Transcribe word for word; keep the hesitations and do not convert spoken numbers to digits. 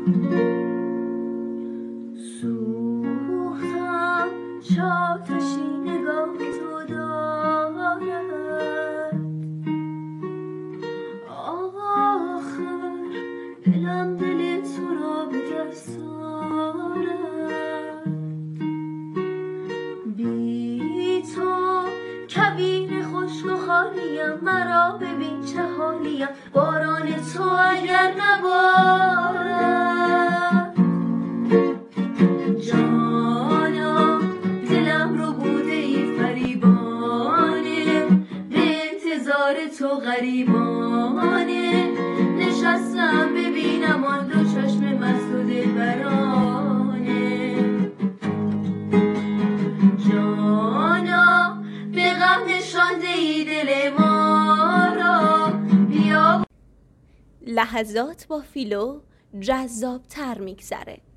سوختم چاتشی نگاه تو دارد، آخر دلم دل تو را به دست آرد. بی تو کبیر خشک و خالیم، مرا ببین چه حالیم، باران تو اگر نبارد. جانا دلم رو بوده ای فریبانه، به انتظار تو غریبانه، نشستم ببینم آن دو چشم مست و دلبرانه. جانا به غم نشانده ای دل ما را، بیا. لحظات با فیلو جذاب تر میگذره.